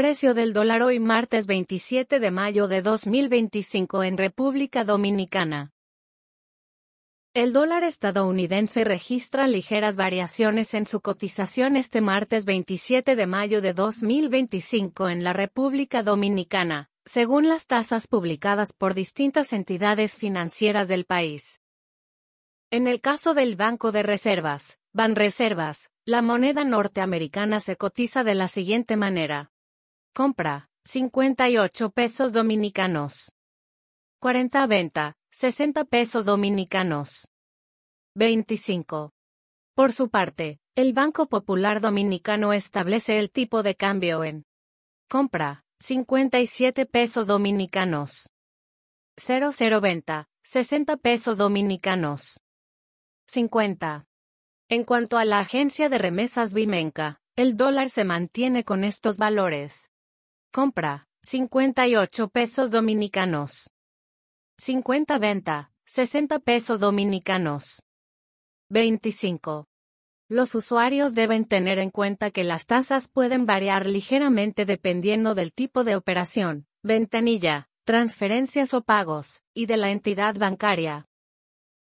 Precio del dólar hoy martes 27 de mayo de 2025 en República Dominicana. El dólar estadounidense registra ligeras variaciones en su cotización este martes 27 de mayo de 2025 en la República Dominicana, según las tasas publicadas por distintas entidades financieras del país. En el caso del Banco de Reservas, Banreservas, la moneda norteamericana se cotiza de la siguiente manera. Compra, 58 pesos dominicanos. 40 venta, 60 pesos dominicanos. 25. Por su parte, el Banco Popular Dominicano establece el tipo de cambio en compra, 57 pesos dominicanos. 00 venta, 60 pesos dominicanos. 50. En cuanto a la agencia de remesas Bimenca, el dólar se mantiene con estos valores. Compra, 58 pesos dominicanos. 50 venta, 60 pesos dominicanos. 25. Los usuarios deben tener en cuenta que las tasas pueden variar ligeramente dependiendo del tipo de operación, ventanilla, transferencias o pagos, y de la entidad bancaria.